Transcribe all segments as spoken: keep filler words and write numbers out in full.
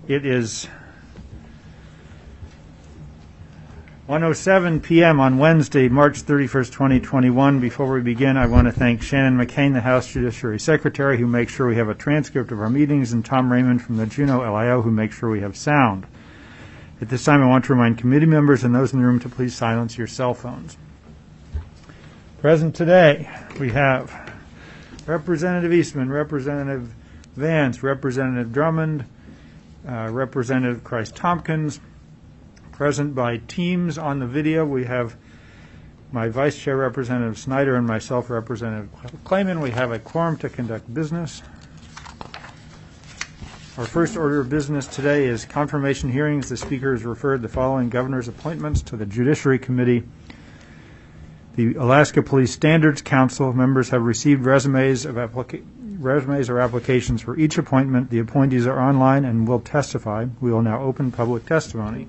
It is one oh seven p.m. on Wednesday, March thirty-first, twenty twenty-one. Before we begin, I want to thank Shannon McCain, the House Judiciary Secretary, who makes sure we have a transcript of our meetings, and Tom Raymond from the Juneau L I O, who makes sure we have sound. At this time, I want to remind committee members and those in the room to please silence your cell phones. Present today, we have Representative Eastman, Representative Vance, Representative Drummond, uh, Representative Christ-Tompkins. Present by teams on the video, we have my Vice Chair, Representative Snyder, and myself, Representative Clayman. We have a quorum to conduct business. Our first order of business today is confirmation hearings. The Speaker has referred the following governor's appointments to the Judiciary Committee. The Alaska Police Standards Council members have received resumes of applica- resumes or applications for each appointment. The appointees are online and will testify. We will now open public testimony.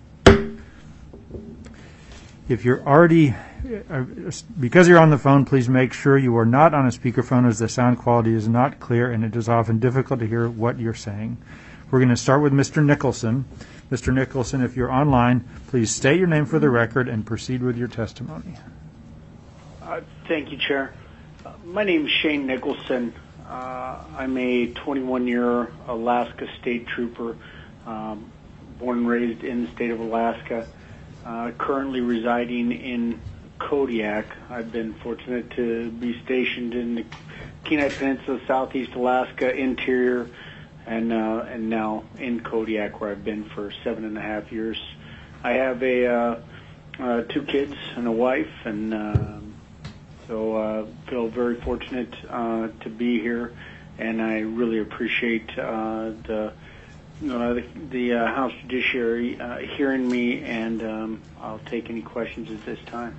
If you're already, uh, because you're on the phone, please make sure you are not on a speakerphone, as the sound quality is not clear and it is often difficult to hear what you're saying. We're going to start with Mister Nicholson. Mister Nicholson, if you're online, please state your name for the record and proceed with your testimony. Uh, thank you, Chair. Uh, my name is Shane Nicholson. Uh, I'm a twenty-one-year Alaska State Trooper, um, born and raised in the state of Alaska. Uh, currently residing in Kodiak. I've been fortunate to be stationed in the Kenai Peninsula, Southeast Alaska, interior, and uh, and now in Kodiak, where I've been for seven and a half years. I have a uh, uh, two kids and a wife, and uh, so uh, feel very fortunate uh, to be here, and I really appreciate uh, the Uh, the, the uh, House Judiciary uh, hearing me, and um, I'll take any questions at this time.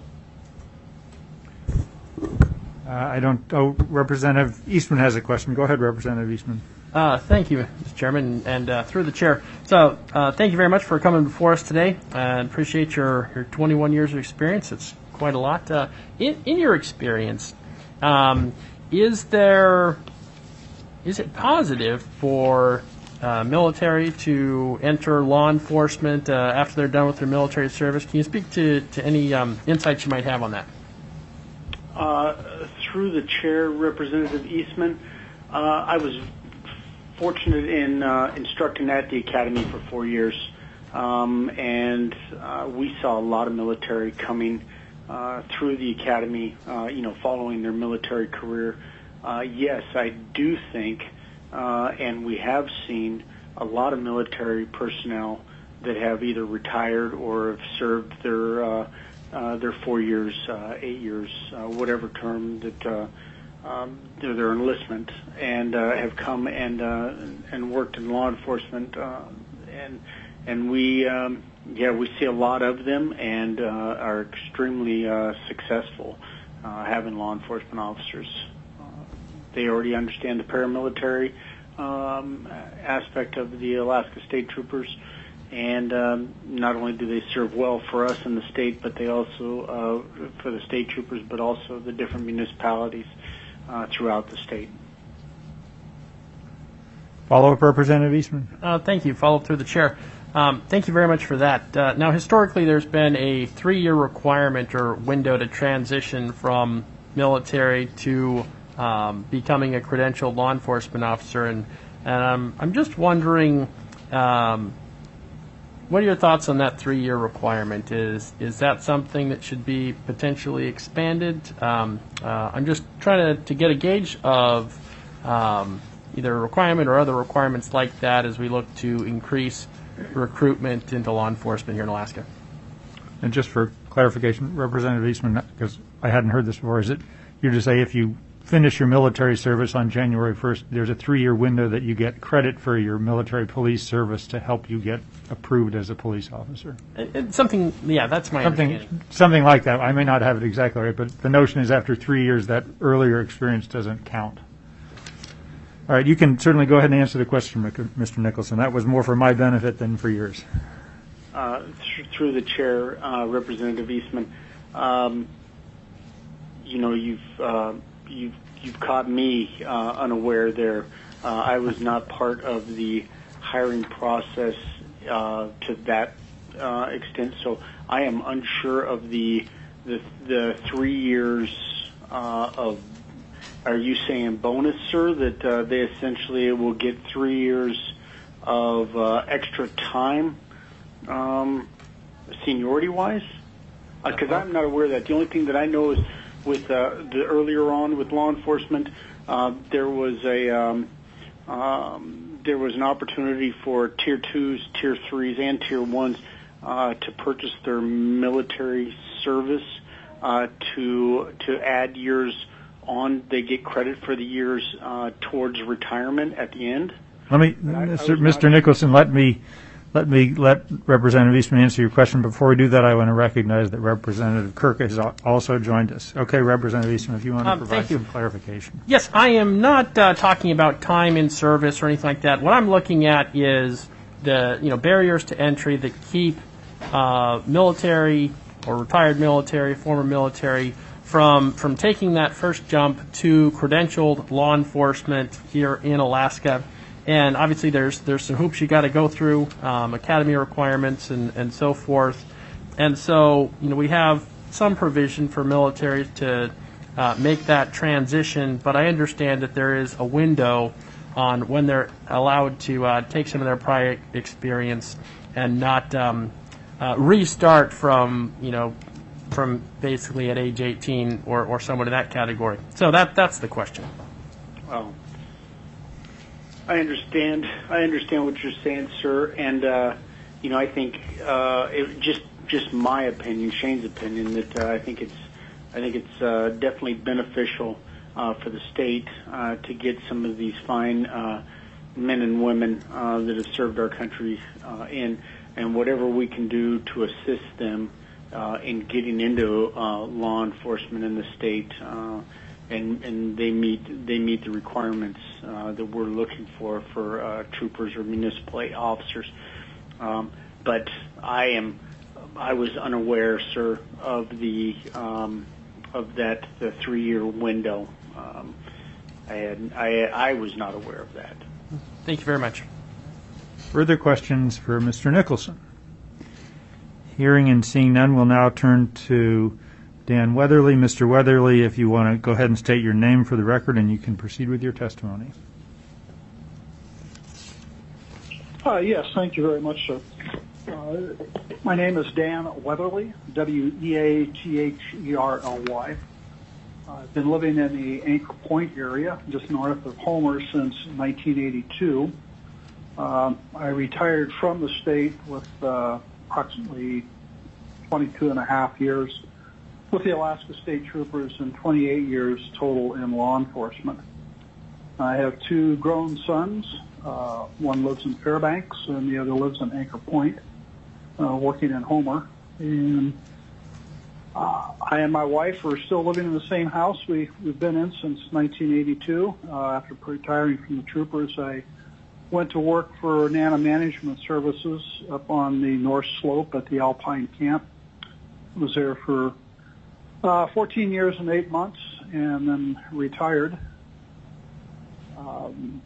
Uh, I don't. Oh, Representative Eastman has a question. Go ahead, Representative Eastman. Uh, thank you, Mister Chairman, and uh, through the chair. So, uh, thank you very much for coming before us today. I appreciate your, your twenty-one years of experience. It's quite a lot. Uh, in, in your experience, um, is there is it positive for Uh, military to enter law enforcement uh, after they're done with their military service? Can you speak to, to any um, insights you might have on that? Uh, through the chair, Representative Eastman, uh, I was fortunate in uh, instructing at the academy for four years, um, and uh, we saw a lot of military coming uh, through the academy, uh, you know, following their military career. Uh, yes, I do think Uh, and we have seen a lot of military personnel that have either retired or have served their uh, uh, their four years, uh, eight years, uh, whatever term that uh, um, their, their enlistment, and uh, have come and uh, and worked in law enforcement, uh, and and we um, yeah we see a lot of them, and uh, are extremely uh, successful uh, having law enforcement officers. They already understand the paramilitary um, aspect of the Alaska State Troopers, and um, not only do they serve well for us in the state, but they also, uh, for the state troopers, but also the different municipalities uh, throughout the state. Follow-up, Representative Eastman. Uh, thank you. Follow-up through the chair. Um, thank you very much for that. Uh, now, historically, there's been a three-year requirement or window to transition from military to Um, becoming a credentialed law enforcement officer, and, and um, I'm just wondering, um, what are your thoughts on that three-year requirement? Is is that something that should be potentially expanded? Um, uh, I'm just trying to, to get a gauge of um, either a requirement or other requirements like that as we look to increase recruitment into law enforcement here in Alaska. And just for clarification, Representative Eastman, because I hadn't heard this before, is it you to say if you finish your military service on January first, there's a three-year window that you get credit for your military police service to help you get approved as a police officer? It, it, something, yeah, that's my something, understanding. Something like that. I may not have it exactly right, but the notion is after three years, that earlier experience doesn't count. All right, you can certainly go ahead and answer the question, Mister Nicholson. That was more for my benefit than for yours. Uh, th- through the chair, uh, Representative Eastman, um, you know, you've uh, You've, you've caught me uh, unaware there. Uh, I was not part of the hiring process uh, to that uh, extent. So I am unsure of the the, the three years uh, of. Are you saying bonus, sir? That uh, they essentially will get three years of uh, extra time, um, seniority-wise? Because uh, I'm not aware of that. The only thing that I know is with uh, the earlier on with law enforcement, uh, there was a um, um, there was an opportunity for tier twos, tier threes, and tier ones uh, to purchase their military service uh, to to add years on. They get credit for the years uh, towards retirement at the end. Let me, I, Mister I Mister Nicholson, let me let me let Representative Eastman answer your question. Before we do that, I want to recognize that Representative Kirk has also joined us. Okay, Representative Eastman, if you want to Um, provide thank you. some clarification. Yes, I am not uh, talking about time in service or anything like that. What I'm looking at is the you know barriers to entry that keep uh, military or retired military, former military, from from taking that first jump to credentialed law enforcement here in Alaska. And obviously there's there's some hoops you got to go through, um, academy requirements and, and so forth. And so, you know, we have some provision for military to uh, make that transition, but I understand that there is a window on when they're allowed to uh, take some of their prior experience and not um, uh, restart from, you know, from basically at age eighteen or, or someone in that category. So that that's the question. Well, I understand. I understand what you're saying, sir. And uh, you know, I think uh, it just just my opinion, Shane's opinion, that uh, I think it's I think it's uh, definitely beneficial uh, for the state uh, to get some of these fine uh, men and women uh, that have served our country uh, in, and whatever we can do to assist them uh, in getting into uh, law enforcement in the state. Uh, And, and they meet they meet the requirements uh, that we're looking for for uh, troopers or municipal officers. Um, but I am I was unaware, sir, of the um, of that the three year window. Um, I had I I was not aware of that. Thank you very much. Further questions for Mister Nicholson? Hearing and seeing none, we'll now turn to Dan Weatherly. Mister Weatherly, if you want to go ahead and state your name for the record, and you can proceed with your testimony. Uh, yes, thank you very much, sir. Uh, my name is Dan Weatherly, W E A T H E R L Y. I've been living in the Anchor Point area, just north of Homer, since nineteen eighty-two. Um, I retired from the state with uh, approximately twenty-two and a half years with the Alaska State Troopers and twenty-eight years total in law enforcement. I have two grown sons. Uh, one lives in Fairbanks and the other lives in Anchor Point, uh, working in Homer. And uh, I and my wife are still living in the same house we, we've been in since nineteen eighty-two. Uh, after retiring from the Troopers, I went to work for Nana Management Services up on the North Slope at the Alpine Camp. Was there for Uh, fourteen years and eight months, and then retired. Um,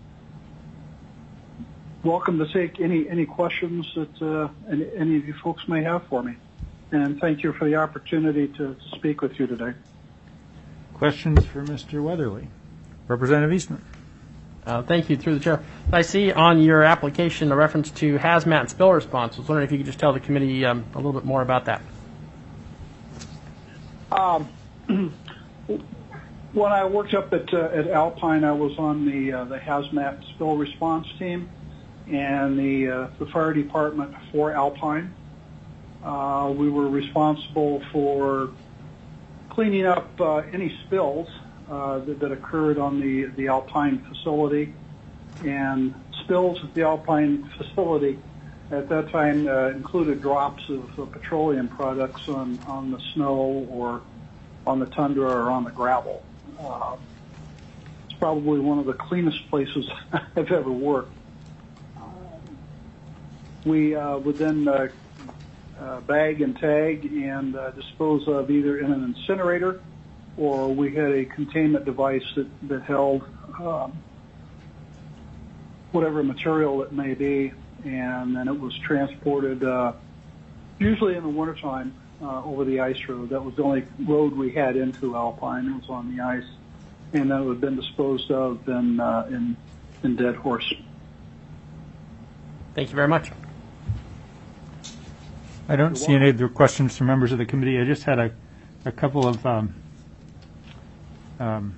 welcome to take any any questions that uh, any, any of you folks may have for me, and thank you for the opportunity to speak with you today. Questions for Mister Weatherly? Representative Eastman. Uh, thank you, through the chair. I see on your application a reference to hazmat and spill response. I was wondering if you could just tell the committee um, a little bit more about that. Um, when I worked up at uh, at Alpine, I was on the uh, the hazmat spill response team and the uh, the fire department for Alpine. Uh, we were responsible for cleaning up uh, any spills uh, that, that occurred on the the Alpine facility, and spills at the Alpine facility at that time uh, included drops of uh, petroleum products on, on the snow or on the tundra or on the gravel. Uh, it's probably one of the cleanest places I've ever worked. Uh, we uh, would then uh, uh, bag and tag and uh, dispose of either in an incinerator, or we had a containment device that, that held um, whatever material it may be, and then it was transported uh, usually in the wintertime uh, over the ice road. That was the only road we had into Alpine. It was on the ice, and then it had been disposed of in, uh, in, in Dead Horse. Thank you very much. I don't see any other questions from members of the committee. I just had a, a couple of um, um,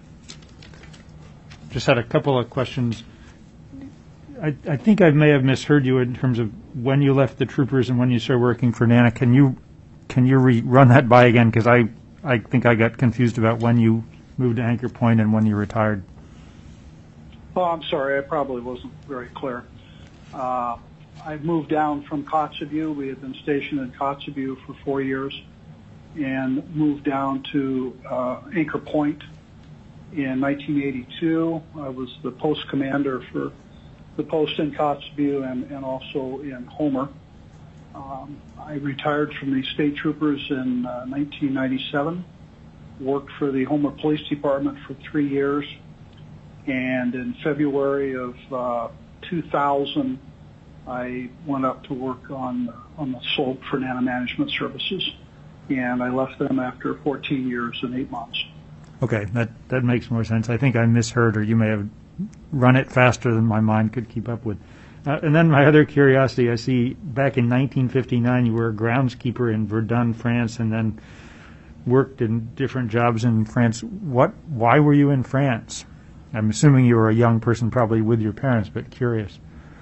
just had a couple of questions. I, I think I may have misheard you in terms of when you left the troopers and when you started working for Nana. Can you can you re- run that by again? Because I, I think I got confused about when you moved to Anchor Point and when you retired. Oh, I'm sorry. I probably wasn't very clear. Uh, I moved down from Kotzebue. We had been stationed in Kotzebue for four years and moved down to uh, Anchor Point in nineteen eighty-two. I was the post commander for the post in Kotzebue and, and also in Homer. Um, I retired from the state troopers in uh, nineteen ninety-seven, worked for the Homer Police Department for three years, and in February of uh, two thousand, I went up to work on on the slope for Nana Management Services, and I left them after fourteen years and eight months. Okay, that, that makes more sense. I think I misheard, or you may have run it faster than my mind could keep up with. Uh, and then my other curiosity, I see back in nineteen fifty-nine you were a groundskeeper in Verdun, France, and then worked in different jobs in France. What? Why were you in France? I'm assuming you were a young person, probably with your parents, but curious.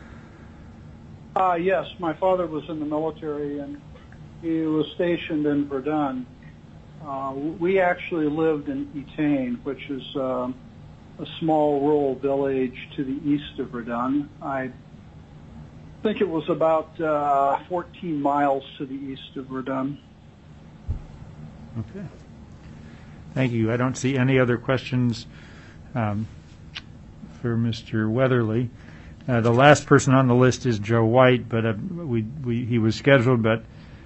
Uh, yes, my father was in the military, and he was stationed in Verdun. Uh, we actually lived in Etaine, which is uh, a small rural village to the east of Verdun. I think it was about uh, fourteen miles to the east of Verdun. Okay. Thank you. I don't see any other questions um, for Mister Weatherly. Uh, the last person on the list is Joe White, but uh, we, we he was scheduled, but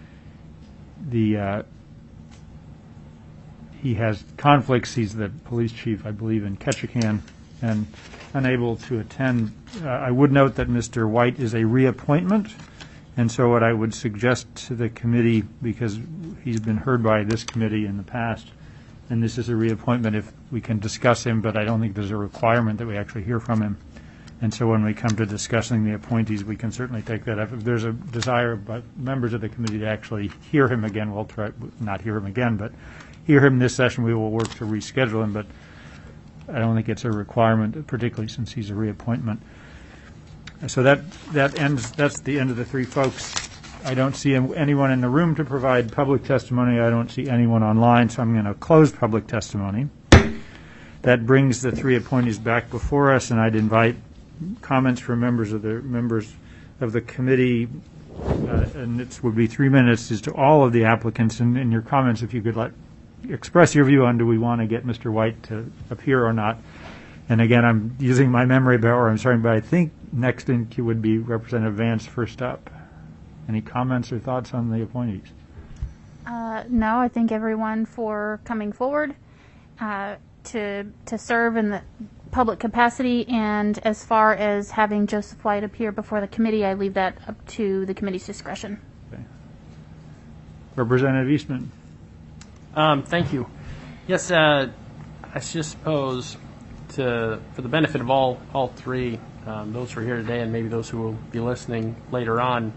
the uh, he has conflicts. He's the police chief, I believe, in Ketchikan, and unable to attend. Uh, I would note that Mister White is a reappointment, and so what I would suggest to the committee, because he's been heard by this committee in the past, and this is a reappointment, if we can discuss him, but I don't think there's a requirement that we actually hear from him. And so when we come to discussing the appointees, we can certainly take that up. If there's a desire by members of the committee to actually hear him again, we'll try, not hear him again, but hear him this session. We will work to reschedule him, but I don't think it's a requirement, particularly since he's a reappointment. So that, that ends, that's the end of the three folks. I don't see anyone in the room to provide public testimony. I don't see anyone online, so I'm going to close public testimony. That brings the three appointees back before us, and I'd invite comments from members of the members of the committee, uh, and it would be three minutes as to all of the applicants. And in your comments, if you could let express your view on do we want to get Mister White to appear or not. And again, I'm using my memory power. I'm sorry, but I think next in queue would be Representative Vance first up. Any comments or thoughts on the appointees? Uh, no, I thank everyone for coming forward uh, to to serve in the public capacity, and as far as having Joseph White appear before the committee, I leave that up to the committee's discretion. Okay. Representative Eastman. Um, thank you. Yes, uh, I just suppose to, for the benefit of all, all three, um, those who are here today and maybe those who will be listening later on,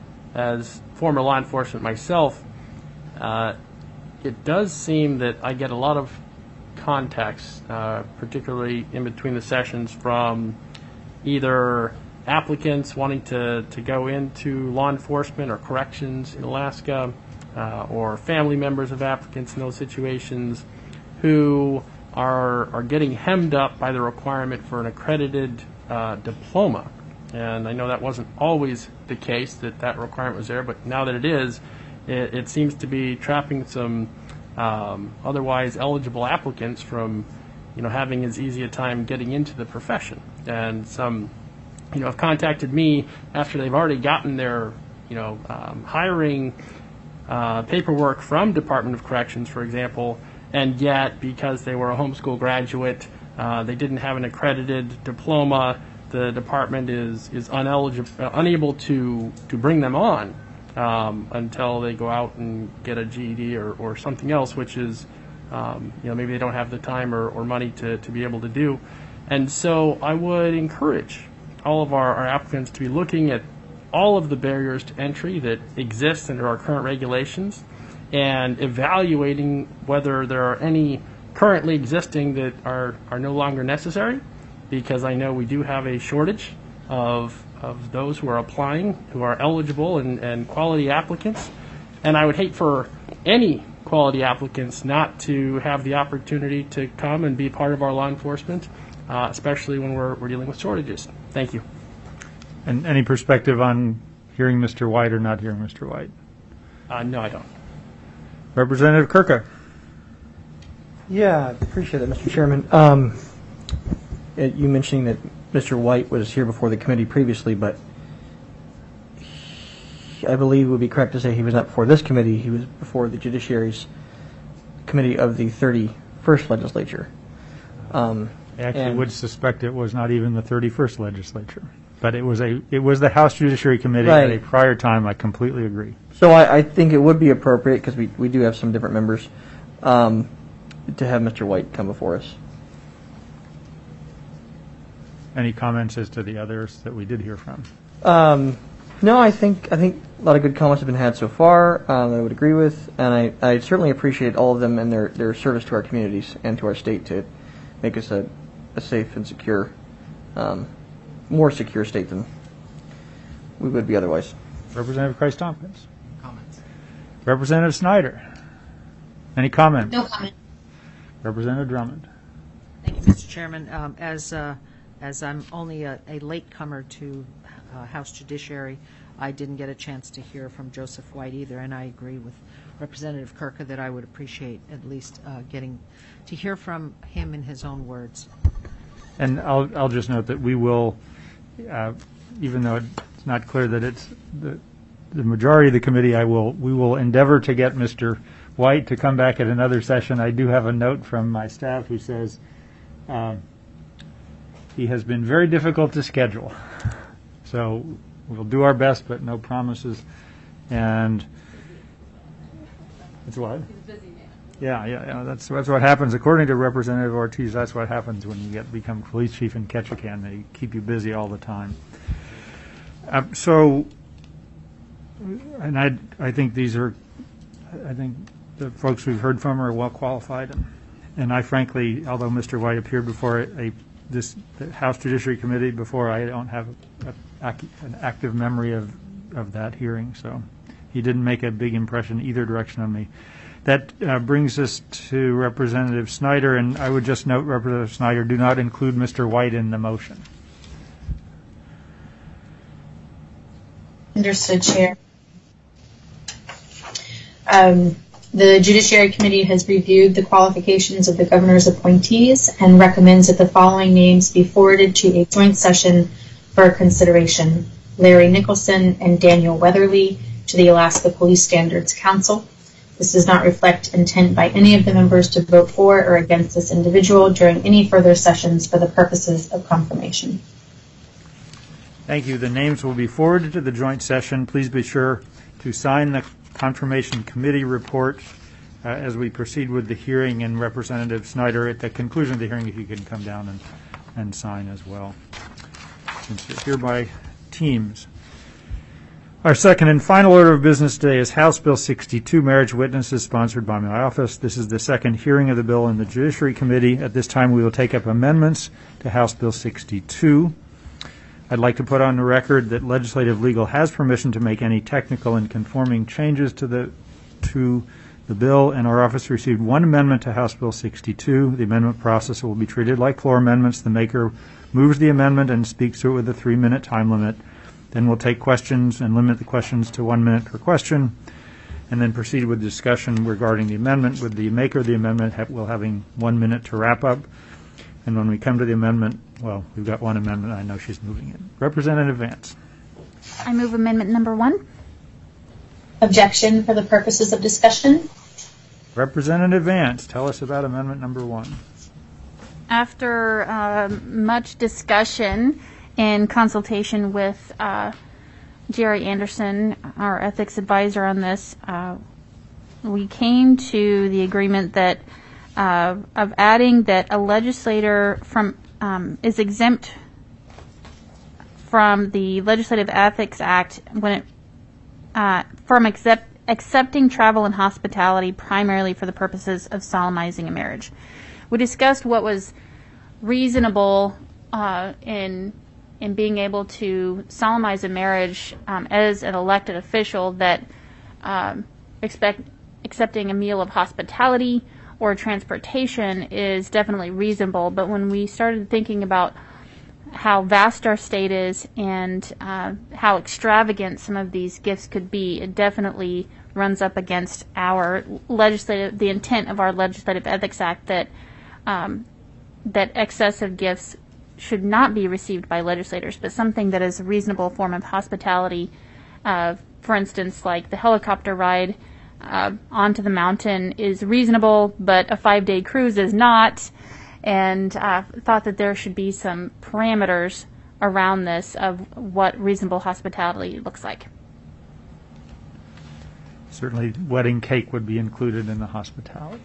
as former law enforcement myself, uh, it does seem that I get a lot of contacts, uh, particularly in between the sessions, from either applicants wanting to, to go into law enforcement or corrections in Alaska, uh, or family members of applicants in those situations who are are getting hemmed up by the requirement for an accredited uh, diploma. And I know that wasn't always the case, that that requirement was there, but now that it is, it, it seems to be trapping some um, otherwise eligible applicants from, you know, having as easy a time getting into the profession. And some, you know, have contacted me after they've already gotten their, you know, um, hiring uh, paperwork from Department of Corrections, for example, and yet because they were a homeschool graduate, uh, they didn't have an accredited diploma. the department is is uneligible, uh, unable to to bring them on um, until they go out and get a G E D or, or something else, which is um, you know maybe they don't have the time or, or money to, to be able to do. And so I would encourage all of our, our applicants to be looking at all of the barriers to entry that exist under our current regulations and evaluating whether there are any currently existing that are, are no longer necessary, because I know we do have a shortage of, of those who are applying, who are eligible and, and quality applicants. And I would hate for any quality applicants not to have the opportunity to come and be part of our law enforcement, uh, especially when we're, we're dealing with shortages. Thank you. And any perspective on hearing Mister White or not hearing Mister White? Uh, no, I don't. Representative Kirka. Yeah, I appreciate that, Mister Chairman. Um, it, you mentioning that Mister White was here before the committee previously, but he, I believe it would be correct to say he was not before this committee. He was before the Judiciary's Committee of the thirty-first Legislature. Um, I actually and- would suspect it was not even the thirty-first legislature, but it was a it was the House Judiciary Committee Right. at a prior time. I completely agree. So I, I think it would be appropriate, because we, we do have some different members, um, to have Mister White come before us. Any comments as to the others that we did hear from? Um, no, I think I think a lot of good comments have been had so far um, that I would agree with, and I, I certainly appreciate all of them and their, their service to our communities and to our state to make us a, a safe and secure, um, more secure state than we would be otherwise. Representative Christ Tompkins. Comments? Representative Snyder. Any comment? No comment. Representative Drummond. Thank you, Mister Chairman. Um, As, uh, as I'm only a a latecomer to uh, House Judiciary, I didn't get a chance to hear from Joseph White either, and I agree with Representative Kirka that I would appreciate at least uh, getting to hear from him in his own words. And I'll I'll just note that we will, uh, even though it's not clear that it's the the majority of the committee, I will we will endeavor to get Mister White to come back at another session. I do have a note from my staff who says um, he has been very difficult to schedule. So we'll do our best, but no promises. And it's what? Yeah, yeah, yeah. That's that's what happens. According to Representative Ortiz, that's what happens when you get become police chief in Ketchikan. They keep you busy all the time. Uh, so, and I I think these are, I think the folks we've heard from are well qualified, and, and I frankly, although Mister White appeared before a this the House Judiciary Committee before, I don't have a, a, an active memory of of that hearing. So, he didn't make a big impression either direction on me. That uh, brings us to Representative Snyder, and I would just note, Representative Snyder, do not include Mister White in the motion. Understood, Chair. Um, the Judiciary Committee has reviewed the qualifications of the governor's appointees and recommends that the following names be forwarded to a joint session for consideration: Larry Nicholson and Daniel Weatherly to the Alaska Police Standards Council. This does not reflect intent by any of the members to vote for or against this individual during any further sessions for the purposes of confirmation. Thank you. The names will be forwarded to the joint session. Please be sure to sign the confirmation committee report uh, as we proceed with the hearing, and Representative Snyder, at the conclusion of the hearing, if you can come down and, and sign as well, since you're here by teams. Our second and final order of business today is House Bill sixty-two, Marriage Witnesses, sponsored by my office. This is the second hearing of the bill in the Judiciary Committee. At this time, we will take up amendments to House Bill sixty-two. I'd like to put on the record that Legislative Legal has permission to make any technical and conforming changes to the to the bill, and our office received one amendment to House Bill sixty-two. The amendment process will be treated like floor amendments. The maker moves the amendment and speaks to it with a three-minute time limit. Then we'll take questions and limit the questions to one minute per question, and then proceed with discussion regarding the amendment, with the maker of the amendment ha- will having one minute to wrap up. And when we come to the amendment, well, we've got one amendment. I know she's moving it. Representative Vance. I move amendment number one. Objection for the purposes of discussion. Representative Vance, tell us about amendment number one. After uh, much discussion in consultation with uh, Jerry Anderson, our ethics advisor on this, uh, we came to the agreement that uh, of adding that a legislator from um, is exempt from the Legislative Ethics Act when it uh, from accept, accepting travel and hospitality primarily for the purposes of solemnizing a marriage. We discussed what was reasonable uh, in in being able to solemnize a marriage um, as an elected official, that um, expect accepting a meal of hospitality or transportation is definitely reasonable. But when we started thinking about how vast our state is and uh, how extravagant some of these gifts could be, it definitely runs up against our legislative, the intent of our Legislative Ethics Act, that um, that excessive gifts should not be received by legislators, but something that is a reasonable form of hospitality. Uh, for instance, like the helicopter ride uh, onto the mountain is reasonable, but a five-day cruise is not, and uh, thought that there should be some parameters around this of what reasonable hospitality looks like. Certainly, wedding cake would be included in the hospitality.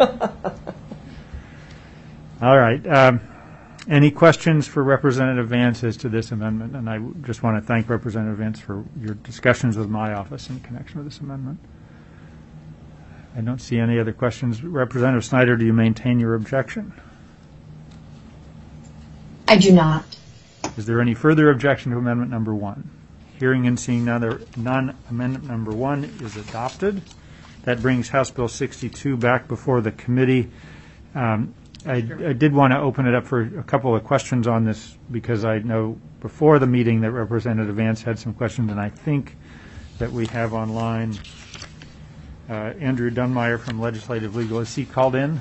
All right. Um, any questions for Representative Vance as to this amendment? And I just want to thank Representative Vance for your discussions with my office in connection with this amendment. I don't see any other questions. Representative Snyder, do you maintain your objection? I do not. Is there any further objection to amendment number one? Hearing and seeing none, none, amendment number one is adopted. That brings House Bill sixty-two back before the committee. Um, I, I did want to open it up for a couple of questions on this, because I know before the meeting that Representative Vance had some questions, and I think that we have online uh, Andrew Dunmeyer from Legislative Legal. Is he called in?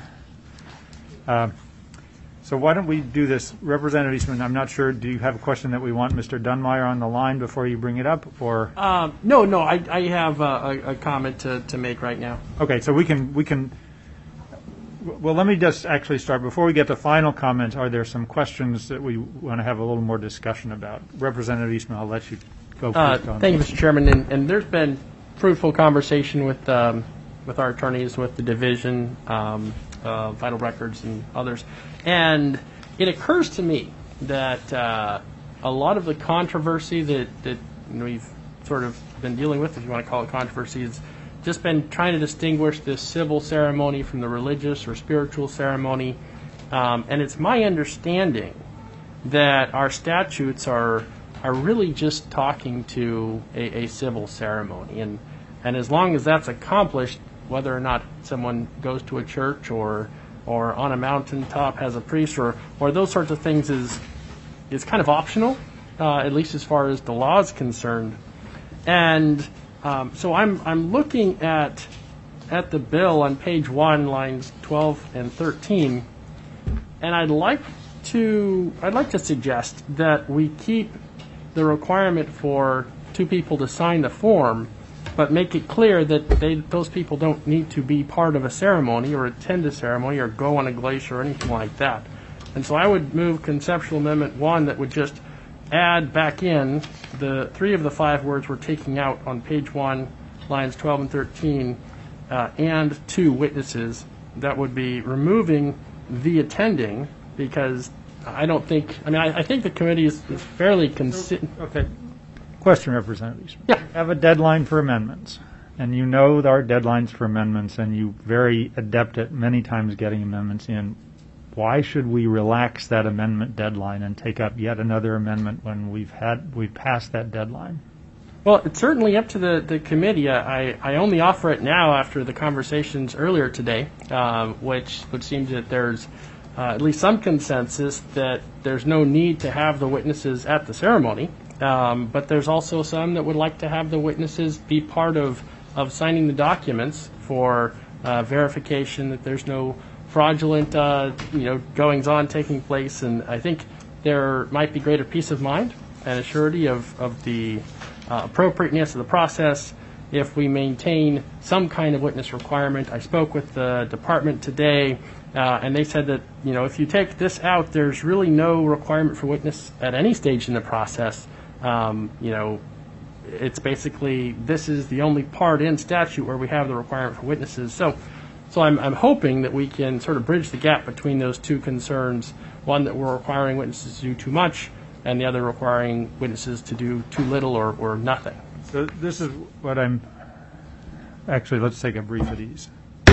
Uh, So why don't we do this? Representative Eastman, I'm not sure, do you have a question that we want Mister Dunmeyer on the line before you bring it up, or? Um, no, no, I, I have a, a comment to, to make right now. Okay, so we can, we can, well, let me just actually start. Before we get to final comments, are there some questions that we want to have a little more discussion about? Representative Eastman, I'll let you go Uh, first on thank you, this. Mister Chairman, and, and there's been fruitful conversation with, um, with our attorneys, with the division, um, uh, Vital Records and others. And it occurs to me that uh, a lot of the controversy that, that you know, we've sort of been dealing with, if you want to call it controversy, has just been trying to distinguish this civil ceremony from the religious or spiritual ceremony. Um, and it's my understanding that our statutes are are really just talking to a, a civil ceremony. And, and as long as that's accomplished, whether or not someone goes to a church or or on a mountaintop has a priest, or, or those sorts of things is is kind of optional, uh, at least as far as the law is concerned. And um, so I'm I'm looking at at the bill on page one, lines twelve and thirteen, and I'd like to I'd like to suggest that we keep the requirement for two people to sign the form, but make it clear that they, those people don't need to be part of a ceremony or attend a ceremony or go on a glacier or anything like that. And so I would move conceptual amendment one that would just add back in the three of the five words we're taking out on page one, lines twelve and thirteen, uh, and two witnesses. That would be removing the attending, because I don't think, I mean, I, I think the committee is, is fairly consistent. Okay. Question, Representative. Yeah. We have a deadline for amendments, and you know there are deadlines for amendments, and you're very adept at many times getting amendments in. Why should we relax that amendment deadline and take up yet another amendment when we've had we've passed that deadline? Well, it's certainly up to the, the committee. I, I only offer it now after the conversations earlier today, um, which would seem that there's uh, at least some consensus that there's no need to have the witnesses at the ceremony. Um, but there's also some that would like to have the witnesses be part of, of signing the documents for uh, verification that there's no fraudulent uh, you know, goings-on taking place. And I think there might be greater peace of mind and a surety of, of the uh, appropriateness of the process if we maintain some kind of witness requirement. I spoke with the department today, Uh, and they said that, you know, if you take this out, there's really no requirement for witness at any stage in the process. Um, you know, it's basically, this is the only part in statute where we have the requirement for witnesses. So, so I'm, I'm hoping that we can sort of bridge the gap between those two concerns, one that we're requiring witnesses to do too much, and the other requiring witnesses to do too little or, or nothing. So this is what I'm, actually, let's take a brief of these.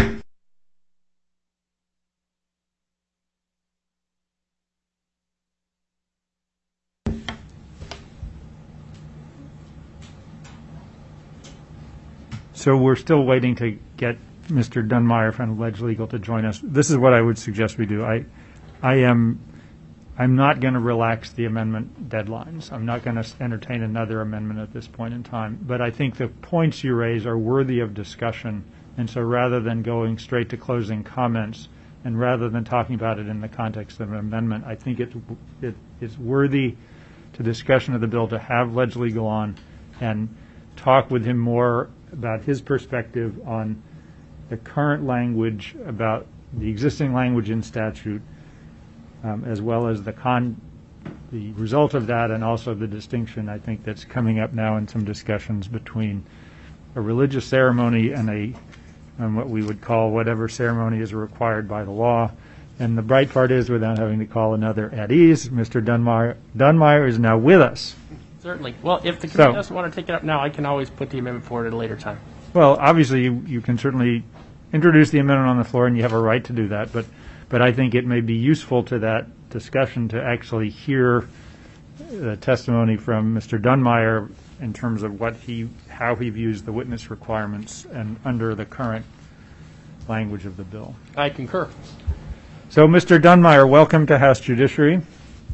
So we're still waiting to get Mister Dunmeyer from Ledge Legal to join us. This is what I would suggest we do. I, I am, I'm not going to relax the amendment deadlines. I'm not going to entertain another amendment at this point in time. But I think the points you raise are worthy of discussion. And so rather than going straight to closing comments, and rather than talking about it in the context of an amendment, I think it, it is worthy to discussion of the bill to have Ledge Legal on and talk with him more about his perspective on the current language, about the existing language in statute, um, as well as the con, the result of that, and also the distinction I think that's coming up now in some discussions between a religious ceremony and a and what we would call whatever ceremony is required by the law. And the bright part is, without having to call another at ease, Mister Dunmeyer, Dunmeyer is now with us. Certainly. Well, if the committee So- doesn't want to take it up now, I can always put the amendment forward at a later time. Well, obviously, you, you can certainly introduce the amendment on the floor, and you have a right to do that. But, but I think it may be useful to that discussion to actually hear the testimony from Mister Dunmeyer in terms of what he, how he views the witness requirements and under the current language of the bill. I concur. So, Mister Dunmeyer, welcome to House Judiciary.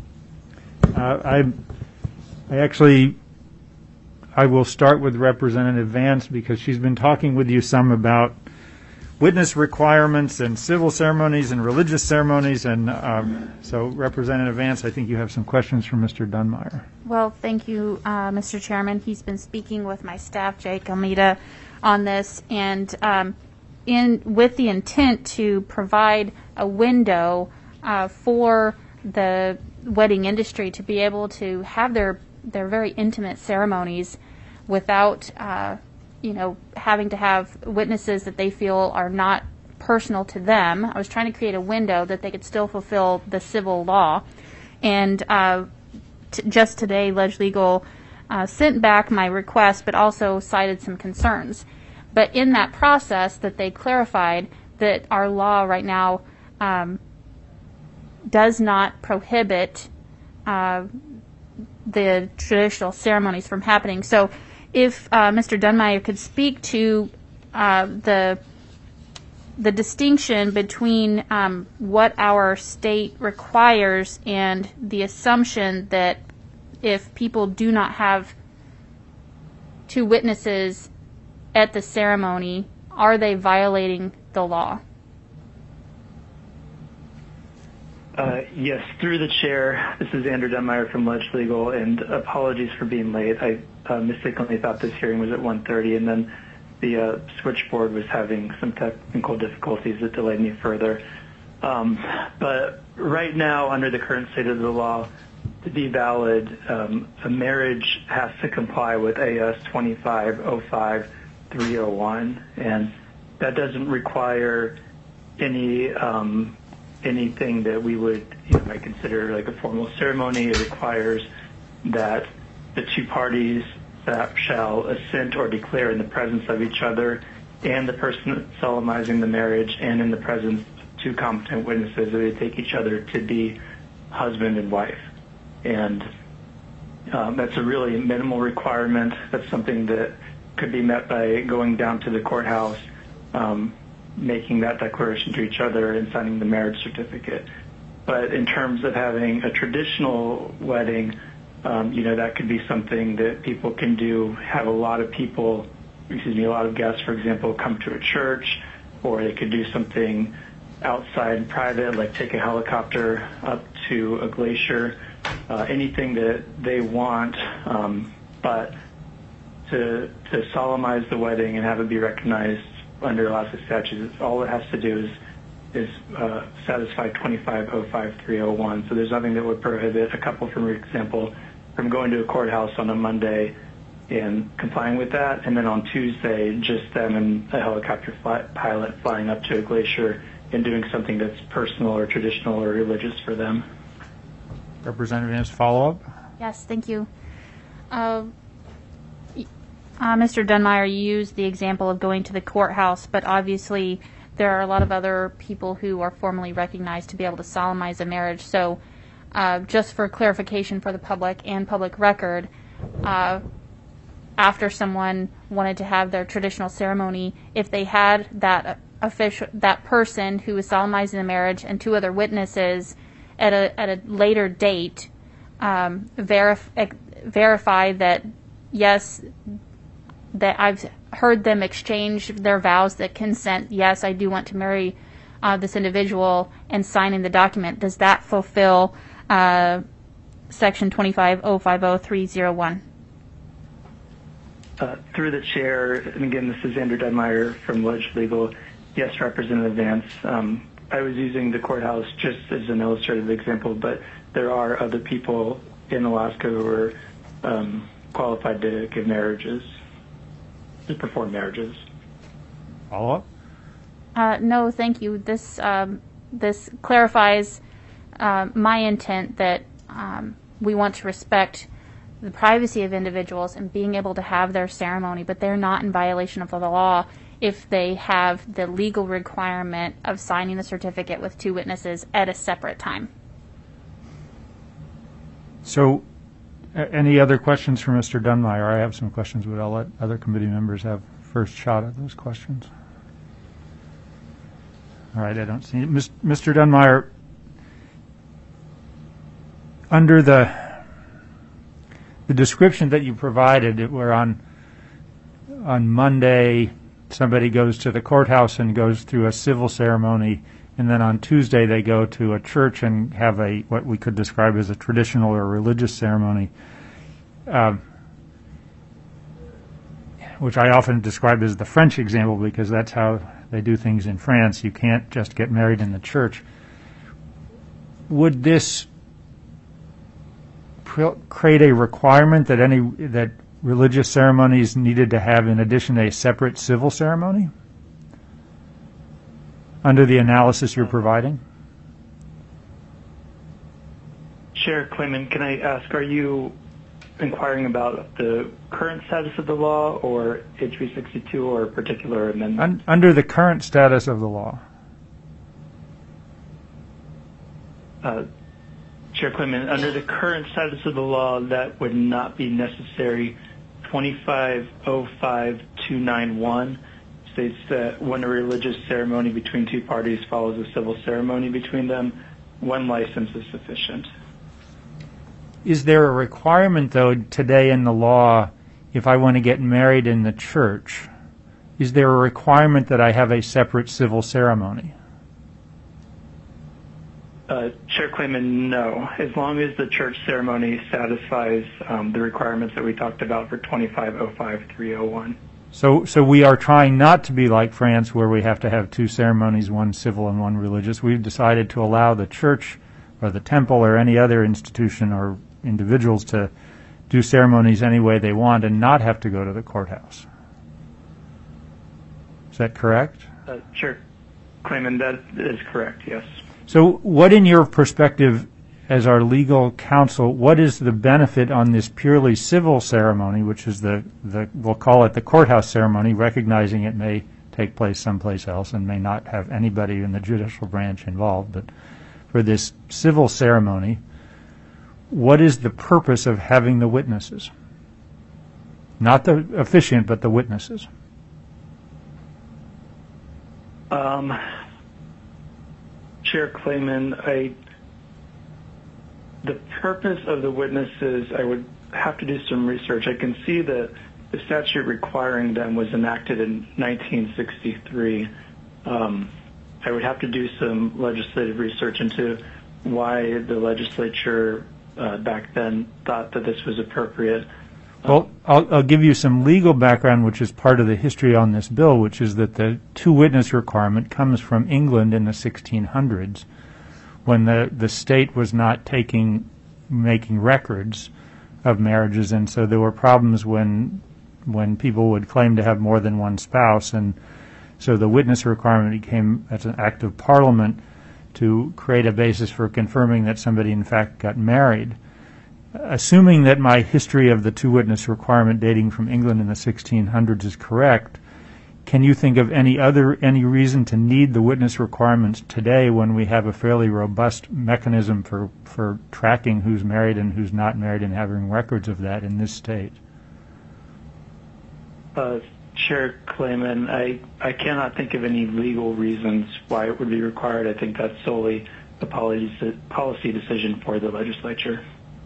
Uh, I, I actually. I will start with Representative Vance because she's been talking with you some about witness requirements and civil ceremonies and religious ceremonies. And um, so, Representative Vance, I think you have some questions for Mister Dunmeyer. Well, thank you, uh, Mister Chairman. He's been speaking with my staff, Jake Almeida, on this, and um, in with the intent to provide a window uh, for the wedding industry to be able to have their their very intimate ceremonies without, uh, you know, having to have witnesses that they feel are not personal to them. I was trying to create a window that they could still fulfill the civil law. And uh, t- just today, Ledge Legal uh, sent back my request, but also cited some concerns. But in that process, that they clarified that our law right now um, does not prohibit uh, the traditional ceremonies from happening. So if uh, Mister Dunmeyer could speak to uh, the the distinction between um, what our state requires and the assumption that if people do not have two witnesses at the ceremony, are they violating the law? Uh, yes, through the chair, this is Andrew Dunmeyer from Ledge Legal, and apologies for being late. I uh, mistakenly thought this hearing was at one thirty, and then the uh, switchboard was having some technical difficulties that delayed me further. Um, but right now, under the current state of the law, to be valid, um, a marriage has to comply with A S twenty-five oh five three oh one, and that doesn't require any um, anything that we would, you know, might consider like a formal ceremony. It requires that the two parties that shall assent or declare in the presence of each other and the person solemnizing the marriage and in the presence of two competent witnesses that they take each other to be husband and wife. And um, that's a really minimal requirement. That's something that could be met by going down to the courthouse, um, making that declaration to each other and signing the marriage certificate. But in terms of having a traditional wedding, um, you know, that could be something that people can do, have a lot of people, excuse me, a lot of guests, for example, come to a church, or they could do something outside private, like take a helicopter up to a glacier, uh, anything that they want, um, but to, to solemnize the wedding and have it be recognized under lots of statutes, all it has to do is is uh, satisfy twenty-five oh five three oh one. So there's nothing that would prohibit a couple, for example, from going to a courthouse on a Monday and complying with that, and then on Tuesday, just them and a helicopter fly, pilot flying up to a glacier and doing something that's personal or traditional or religious for them. Representative Vance, follow-up? Yes, thank you. Uh, uh, Mister Dunmire, you used the example of going to the courthouse, but obviously there are a lot of other people who are formally recognized to be able to solemnize a marriage. So uh, just for clarification for the public and public record, uh, after someone wanted to have their traditional ceremony, if they had that official, that person who was solemnizing the marriage and two other witnesses at a at a later date, um, verif- verify that yes, that I've heard them exchange their vows that consent. Yes, I do want to marry uh, this individual, and signing the document. Does that fulfill uh, Section twenty-five oh five oh three oh one? Uh, through the chair, and again, this is Andrew Dunmire from Ledge Legal. Yes, Representative Vance. Um, I was using the courthouse just as an illustrative example, but there are other people in Alaska who are um, qualified to give marriages, to perform marriages. Follow up? Uh, no, thank you. This um, this clarifies uh, my intent that um, we want to respect the privacy of individuals and being able to have their ceremony, but they're not in violation of the law if they have the legal requirement of signing the certificate with two witnesses at a separate time. So, uh, any other questions for Mister Dunmire? I have some questions, but I'll let other committee members have first shot at those questions. All right, I don't see it. Mister Dunmire, under the the description that you provided, where on on Monday somebody goes to the courthouse and goes through a civil ceremony, and then on Tuesday they go to a church and have a what we could describe as a traditional or religious ceremony, uh, which I often describe as the French example because that's how they do things in France. You can't just get married in the church. Would this create a requirement that any that religious ceremonies needed to have, in addition, a separate civil ceremony under the analysis you're providing? Chair Clayman, can I ask, are you inquiring about the current status of the law or H B sixty-two or a particular amendment? Un- under the current status of the law. Uh, Chair Clayman, under the current status of the law, that would not be necessary. twenty-five oh five two ninety-one states that when a religious ceremony between two parties follows a civil ceremony between them, one license is sufficient. Is there a requirement, though, today in the law, if I want to get married in the church, is there a requirement that I have a separate civil ceremony? Uh, Chair Clayman, no. As long as the church ceremony satisfies um, the requirements that we talked about for twenty-five oh five three oh one. So, so we are trying not to be like France, where we have to have two ceremonies, one civil and one religious. We've decided to allow the church or the temple or any other institution or individuals to do ceremonies any way they want and not have to go to the courthouse. Is that correct? Uh, Chair Clayman, that is correct, yes. So what, in your perspective as our legal counsel, what is the benefit on this purely civil ceremony, which is the, the we'll call it the courthouse ceremony, recognizing it may take place someplace else and may not have anybody in the judicial branch involved, but for this civil ceremony, what is the purpose of having the witnesses? Not the officiant, but the witnesses. Um, Chair Clayman, I, the purpose of the witnesses, I would have to do some research. I can see that the statute requiring them was enacted in nineteen sixty-three. Um, I would have to do some legislative research into why the legislature uh, back then thought that this was appropriate. Well, I'll, I'll give you some legal background, which is part of the history on this bill, which is that the two-witness requirement comes from England in the sixteen hundreds, when the, the state was not taking, making records of marriages, and so there were problems when, when people would claim to have more than one spouse, and so the witness requirement became as an act of Parliament to create a basis for confirming that somebody in fact got married. Assuming that my history of the two-witness requirement dating from England in the sixteen hundreds is correct, can you think of any other any reason to need the witness requirements today when we have a fairly robust mechanism for, for tracking who's married and who's not married and having records of that in this state? Uh, Chair Clayman, I, I cannot think of any legal reasons why it would be required. I think that's solely a policy, policy decision for the legislature.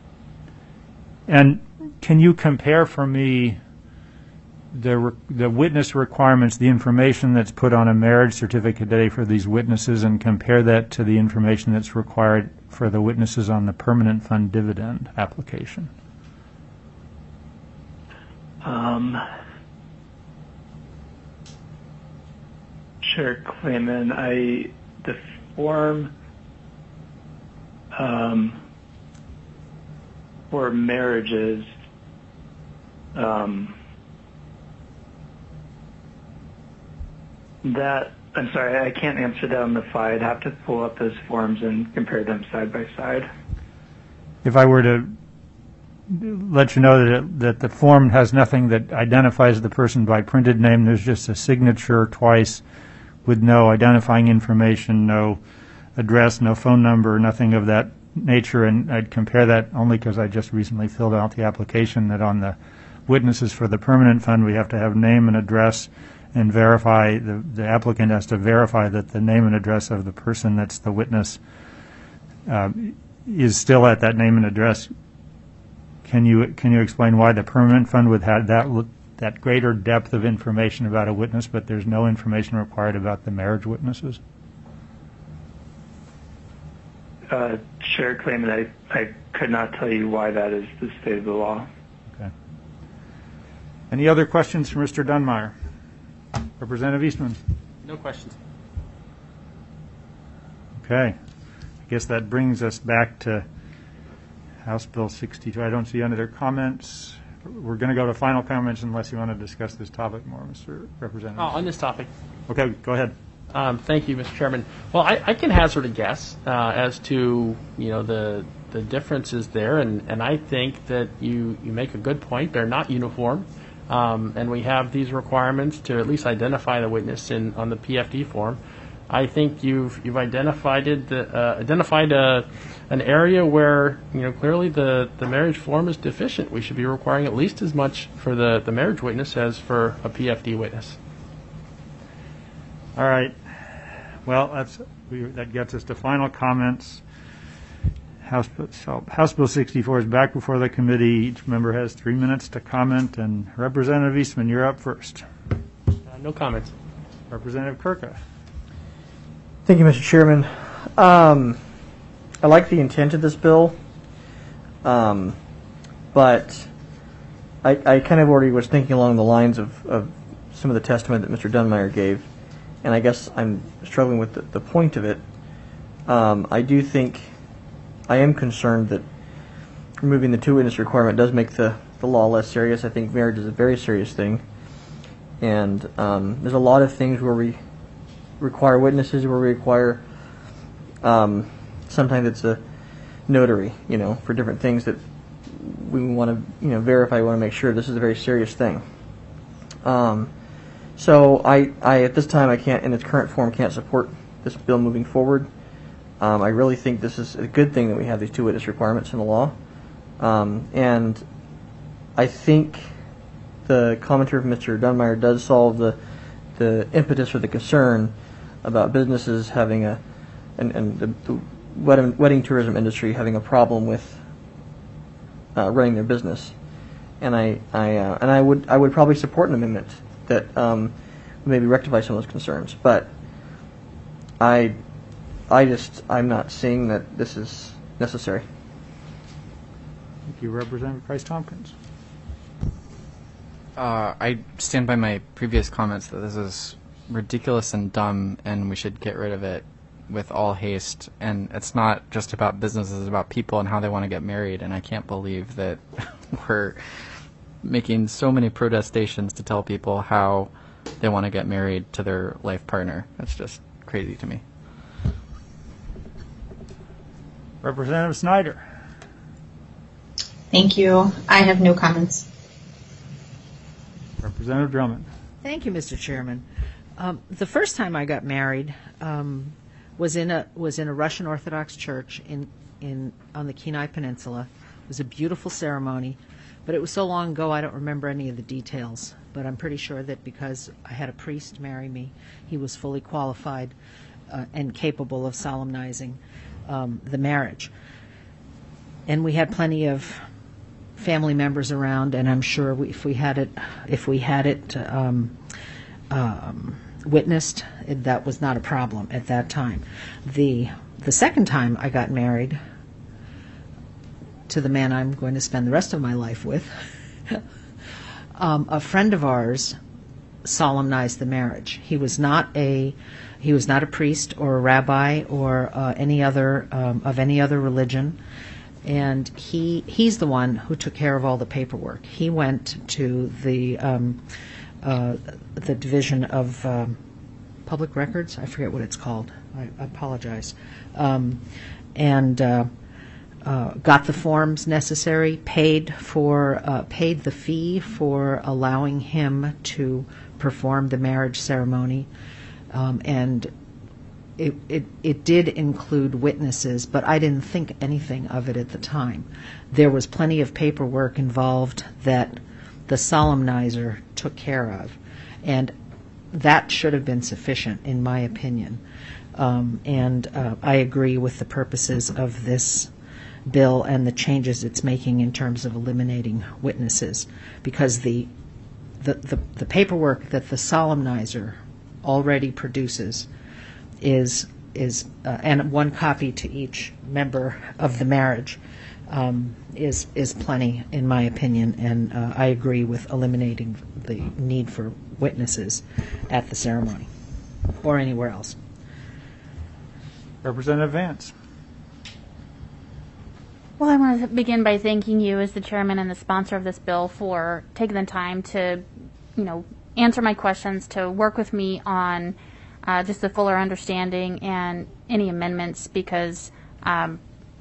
And can you compare for me the re- the witness requirements, the information that's put on a marriage certificate today for these witnesses, and compare that to the information that's required for the witnesses on the permanent fund dividend application? Um, Chair Clayman, I the form um, for marriages. Um, that I'm sorry, I can't answer that on the fly. I'd have to pull up those forms and compare them side by side. If I were to let you know that it, that the form has nothing that identifies the person by printed name, there's just a signature twice with no identifying information, no address, no phone number, nothing of that nature, and I'd compare that only because I just recently filled out the application that on the witnesses for the permanent fund we have to have name and address and verify, the, the applicant has to verify that the name and address of the person that's the witness uh, is still at that name and address. Can you can you explain why the permanent fund would have that that greater depth of information about a witness, but there's no information required about the marriage witnesses? Uh, Chair Clayman, I, I could not tell you why that is the state of the law. Okay. Any other questions for Mister Dunmire? Representative Eastman? No questions. Okay. I guess that brings us back to House Bill sixty-two. I don't see any other comments. We're going to go to final comments unless you want to discuss this topic more, Mister Representative. Oh, on this topic. Okay, go ahead. Um, thank you, Mister Chairman. Well, I, I can hazard a guess uh, as to you know the the differences there, and, and I think that you, you make a good point. They're not uniform, um, and we have these requirements to at least identify the witness in on the P F D form. I think you've you've identified it, the, uh, identified a, an area where you know clearly the, the marriage form is deficient. We should be requiring at least as much for the, the marriage witness as for a P F D witness. All right. Well, that's we, that gets us to final comments. House, so House Bill sixty-four is back before the committee. Each member has three minutes to comment, and Representative Eastman, you're up first. Uh, no comments. Representative Kirka. Thank you, Mister Chairman. Um, I like the intent of this bill, um, but I, I kind of already was thinking along the lines of, of some of the testimony that Mister Dunmire gave, and I guess I'm struggling with the, the point of it. Um, I do think I am concerned that removing the two-witness requirement does make the, the law less serious. I think marriage is a very serious thing, and um, there's a lot of things where we require witnesses, where we require um, sometimes it's a notary, you know, for different things that we want to, you know, verify. We want to make sure this is a very serious thing. Um, so I, I, at this time, I can't, in its current form, can't support this bill moving forward. Um, I really think this is a good thing that we have these two witness requirements in the law, um, and I think the commentary of Mister Dunmire does solve the the impetus or the concern about businesses having a, and, and the, the wedding, wedding tourism industry having a problem with uh, running their business, and I, I uh, and I would, I would probably support an amendment that um, would maybe rectify some of those concerns. But I, I just, I'm not seeing that this is necessary. Thank you, Representative Price Tompkins. Uh, I stand by my previous comments that this is ridiculous and dumb, and we should get rid of it with all haste. And it's not just about businesses, it's about people and how they want to get married. And I can't believe that we're making so many protestations to tell people how they want to get married to their life partner. That's just crazy to me. Representative Snyder. Thank you. I have no comments. Representative Drummond. Thank you, Mister Chairman. Um, the first time I got married um, was in a was in a Russian Orthodox church in in on the Kenai Peninsula. It was a beautiful ceremony, but it was so long ago I don't remember any of the details. But I'm pretty sure that because I had a priest marry me, he was fully qualified uh, and capable of solemnizing um, the marriage. And we had plenty of family members around, and I'm sure we, if we had it, if we had it um, um, witnessed, it, that was not a problem at that time. The the second time I got married to the man I'm going to spend the rest of my life with, um, a friend of ours solemnized the marriage. He was not a he was not a priest or a rabbi or uh, any other um, of any other religion. And he he's the one who took care of all the paperwork. He went to the um, uh, the Division of um, Public Records. I forget what it's called. I, I apologize. Um, and uh, uh, got the forms necessary. Paid for uh, paid the fee for allowing him to perform the marriage ceremony. Um, and It, it, it did include witnesses, but I didn't think anything of it at the time. There was plenty of paperwork involved that the solemnizer took care of, and that should have been sufficient, in my opinion. Um, and uh, I agree with the purposes of this bill and the changes it's making in terms of eliminating witnesses, because the the, the, the paperwork that the solemnizer already produces is is uh, and one copy to each member of the marriage um, is is plenty, in my opinion, and uh, I agree with eliminating the need for witnesses at the ceremony or anywhere else. Representative Vance. Well, I want to begin by thanking you as the chairman and the sponsor of this bill for taking the time to, you know, answer my questions, to work with me on Uh, just a fuller understanding and any amendments, because, um,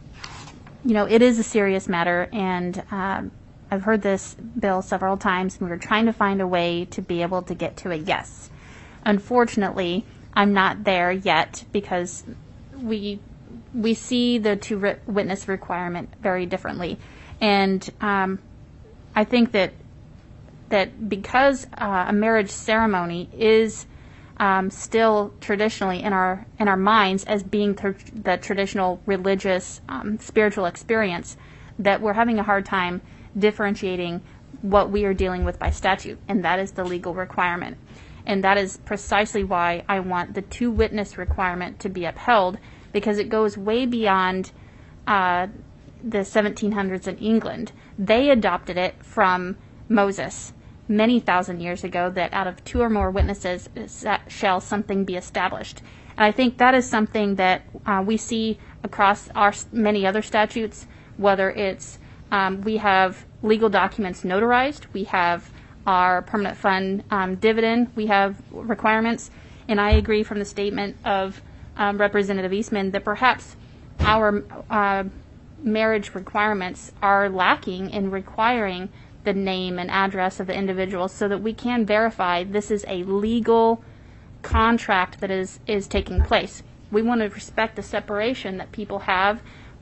you know, it is a serious matter, and um, I've heard this bill several times, and we were trying to find a way to be able to get to a yes. Unfortunately, I'm not there yet, because we we see the two ri- witness requirement very differently, and um, I think that that because uh, a marriage ceremony is Um, still traditionally in our in our minds as being th- the traditional religious um, spiritual experience, that we're having a hard time differentiating what we are dealing with by statute, and that is the legal requirement. And that is precisely why I want the two witness requirement to be upheld, because it goes way beyond uh, the seventeen hundreds in England. They adopted it from Moses many thousand years ago, that out of two or more witnesses shall something be established. And I think that is something that uh, we see across our many other statutes, whether it's um, we have legal documents notarized, we have our permanent fund um, dividend, we have requirements, and I agree from the statement of um, Representative Eastman that perhaps our uh, marriage requirements are lacking in requiring the name and address of the individual, so that we can verify this is a legal contract that is, is taking place. We want to respect the separation that people have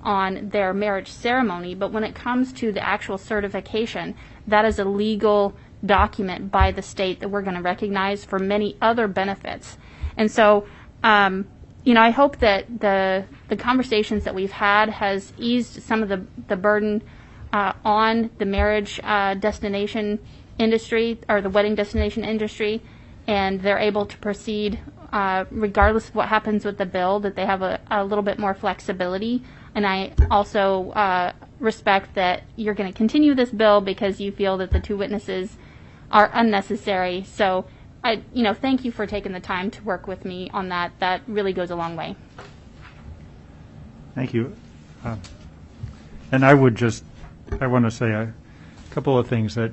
on their marriage ceremony, but when it comes to the actual certification, that is a legal document by the state that we're going to recognize for many other benefits. And so, um, you know, I hope that the the conversations that we've had has eased some of the, the burden Uh, on the marriage uh, destination industry, or the wedding destination industry, and they're able to proceed uh, regardless of what happens with the bill, that they have a, a little bit more flexibility. And I also uh, respect that you're going to continue this bill because you feel that the two witnesses are unnecessary. So, I, you know, thank you for taking the time to work with me on that. That really goes a long way. Thank you. Uh, and I would just, I want to say a couple of things that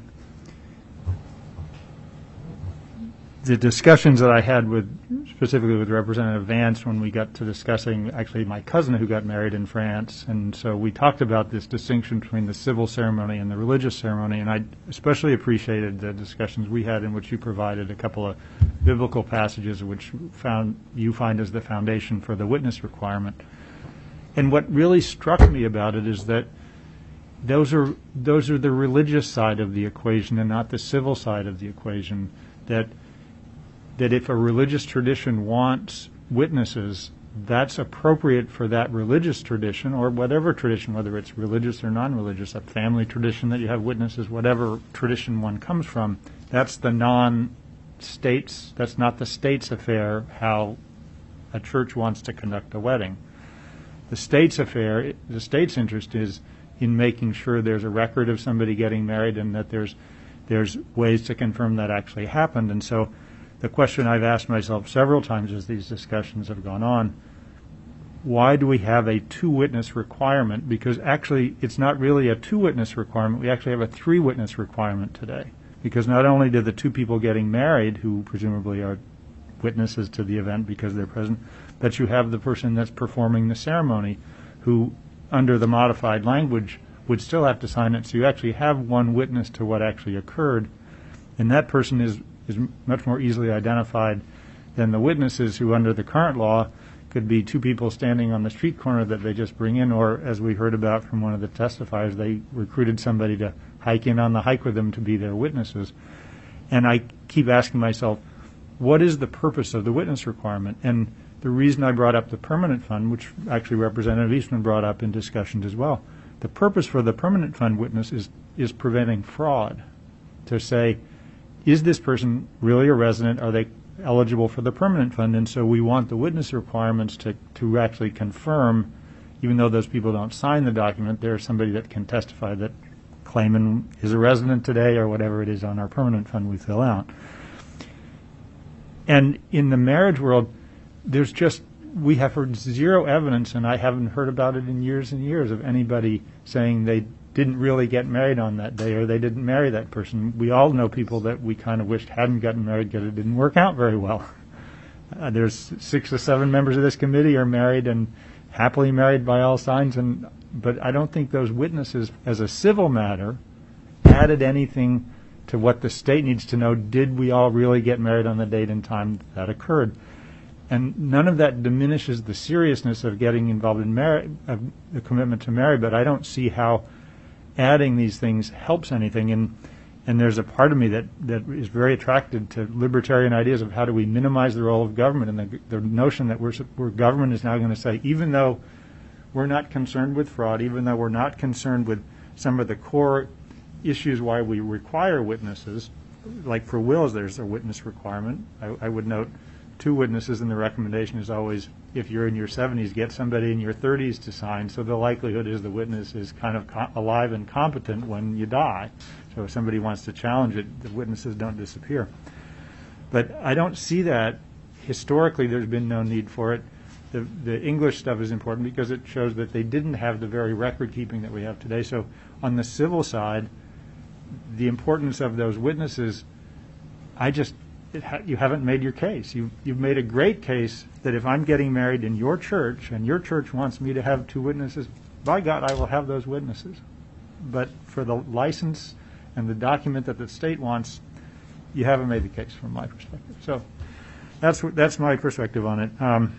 the discussions that I had with, specifically with Representative Vance when we got to discussing actually my cousin who got married in France, and so we talked about this distinction between the civil ceremony and the religious ceremony, and I especially appreciated the discussions we had in which you provided a couple of biblical passages which found you find as the foundation for the witness requirement. And what really struck me about it is that those are those are the religious side of the equation and not the civil side of the equation. That that if a religious tradition wants witnesses, that's appropriate for that religious tradition or whatever tradition, whether it's religious or non-religious, a family tradition that you have witnesses, whatever tradition one comes from, that's the non-state's, that's not the state's affair how a church wants to conduct a wedding. The state's affair, the state's interest is in making sure there's a record of somebody getting married and that there's there's ways to confirm that actually happened. And so the question I've asked myself several times as these discussions have gone on, why do we have a two-witness requirement? Because actually it's not really a two-witness requirement. We actually have a three-witness requirement today. Because not only do the two people getting married, who presumably are witnesses to the event because they're present, but you have the person that's performing the ceremony who, under the modified language, would still have to sign it. So you actually have one witness to what actually occurred, and that person is is much more easily identified than the witnesses who, under the current law, could be two people standing on the street corner that they just bring in, or, as we heard about from one of the testifiers, they recruited somebody to hike in on the hike with them to be their witnesses. And I keep asking myself, what is the purpose of the witness requirement? And the reason I brought up the permanent fund, which actually Representative Eastman brought up in discussions as well, the purpose for the permanent fund witness is, is preventing fraud. To say, is this person really a resident? Are they eligible for the permanent fund? And so we want the witness requirements to, to actually confirm, even though those people don't sign the document, there's somebody that can testify that Clayman is a resident today or whatever it is on our permanent fund we fill out. And in the marriage world, there's just, we have heard zero evidence, and I haven't heard about it in years and years, of anybody saying they didn't really get married on that day or they didn't marry that person. We all know people that we kind of wished hadn't gotten married because it didn't work out very well. Uh, there's six or seven members of this committee are married and happily married by all signs, and but I don't think those witnesses, as a civil matter, added anything to what the state needs to know. Did we all really get married on the date and time that occurred? And none of that diminishes the seriousness of getting involved in marriage, of the commitment to marry, but I don't see how adding these things helps anything. And and there's a part of me that, that is very attracted to libertarian ideas of how do we minimize the role of government, and the, the notion that we're, we're government is now going to say, even though we're not concerned with fraud, even though we're not concerned with some of the core issues why we require witnesses, like for wills there's a witness requirement. I, I would note two witnesses, and the recommendation is always, if you're in your seventies, get somebody in your thirties to sign, so the likelihood is the witness is kind of co- alive and competent when you die. So if somebody wants to challenge it, the witnesses don't disappear. But I don't see that. Historically, there's been no need for it. The, the English stuff is important because it shows that they didn't have the very record keeping that we have today. So on the civil side, the importance of those witnesses, I just, it ha- you haven't made your case. You, you've made a great case that if I'm getting married in your church and your church wants me to have two witnesses, by God, I will have those witnesses. But for the license and the document that the state wants, you haven't made the case from my perspective. So that's that's my perspective on it. Um,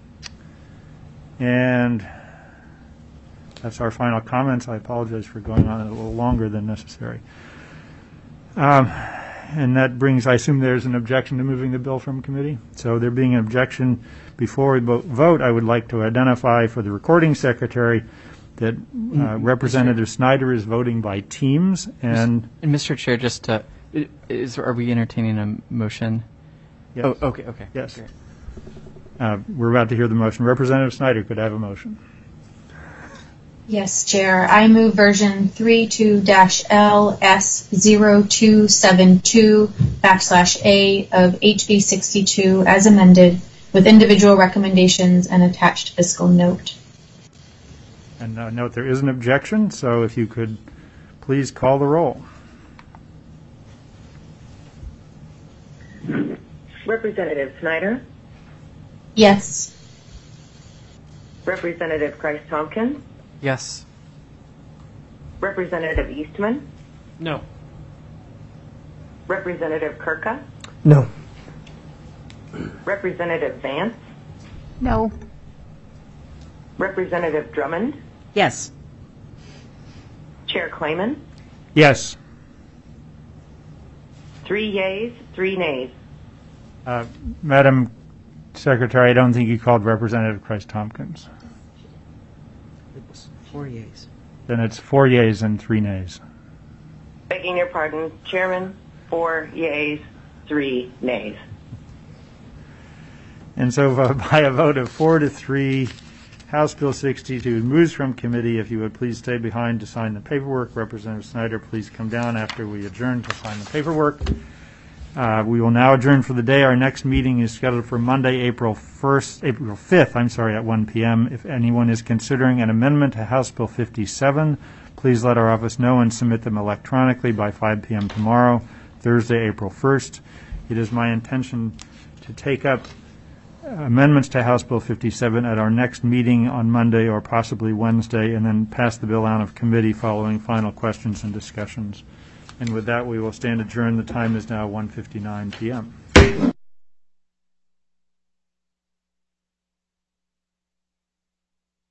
and that's our final comments. I apologize for going on a little longer than necessary. Um, and that brings, I assume there's an objection to moving the bill from committee. So there being an objection, before we vote, I would like to identify for the recording secretary that uh, Representative Snyder is voting by teams. And, and Mister Chair, just uh, is are we entertaining a motion? Yes. Oh, okay, okay. Yes. Okay. Uh, we're about to hear the motion. Representative Snyder, could I have a motion? Yes, Chair. I move version thirty-two L S zero two seven two backslash A of H B sixty-two as amended with individual recommendations and attached fiscal note. And uh, note there is an objection, so if you could please call the roll. Representative Snyder, Yes. Representative Christ-Tompkins, Yes. Representative Eastman, No. Representative Kirka, No. Representative Vance, No. Representative Drummond, Yes. Chair Clayman, Yes. three yeas, three nays. Uh, Madam Secretary, I don't think you called Representative Christ-Tompkins. It was four yeas. Then it's four yeas and three nays. Begging your pardon, Chairman, four yeas, three nays. And so uh, by a vote of four to three, House Bill sixty-two moves from committee. If you would please stay behind to sign the paperwork. Representative Snyder, please come down after we adjourn to sign the paperwork. Uh, we will now adjourn for the day. Our next meeting is scheduled for Monday, April first, April fifth, I'm sorry, at one p.m. If anyone is considering an amendment to House Bill fifty-seven, please let our office know and submit them electronically by five p.m. tomorrow, Thursday, April first. It is my intention to take up amendments to House Bill fifty-seven at our next meeting on Monday or possibly Wednesday, and then pass the bill out of committee following final questions and discussions. And with that, we will stand adjourned. The time is now one fifty-nine p.m.